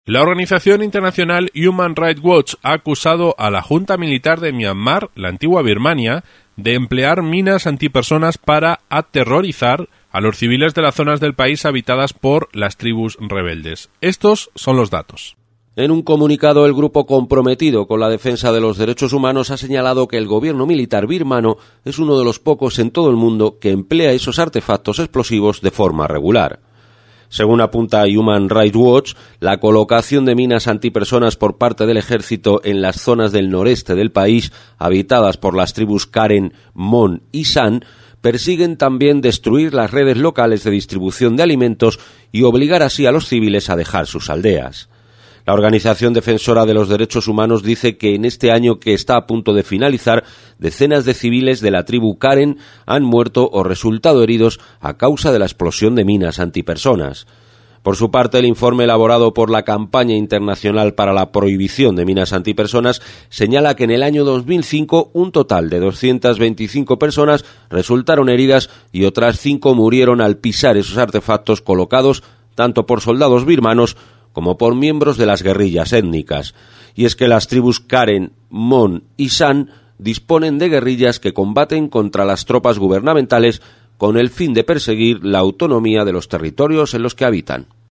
La organización internacional Human Rights Watch ha acusado a la Junta Militar de Myanmar, la antigua Birmania, de emplear minas antipersonas para aterrorizar a los civiles de las zonas del país habitadas por las tribus rebeldes. Estos son los datos. En un comunicado, el grupo comprometido con la defensa de los derechos humanos ha señalado que el gobierno militar birmano es uno de los pocos en todo el mundo que emplea esos artefactos explosivos de forma regular. Según apunta Human Rights Watch, la colocación de minas antipersonas por parte del ejército en las zonas del noreste del país, habitadas por las tribus Karen, Mon y San, persiguen también destruir las redes locales de distribución de alimentos y obligar así a los civiles a dejar sus aldeas. La organización defensora de los derechos humanos dice que en este año que está a punto de finalizar, decenas de civiles de la tribu Karen han muerto o resultado heridos a causa de la explosión de minas antipersonas. Por su parte, el informe elaborado por la Campaña Internacional para la Prohibición de Minas Antipersonas señala que en el año 2005 un total de 225 personas resultaron heridas y otras 5 murieron al pisar esos artefactos colocados tanto por soldados birmanos como por miembros de las guerrillas étnicas. Y es que las tribus Karen, Mon y San disponen de guerrillas que combaten contra las tropas gubernamentales con el fin de perseguir la autonomía de los territorios en los que habitan.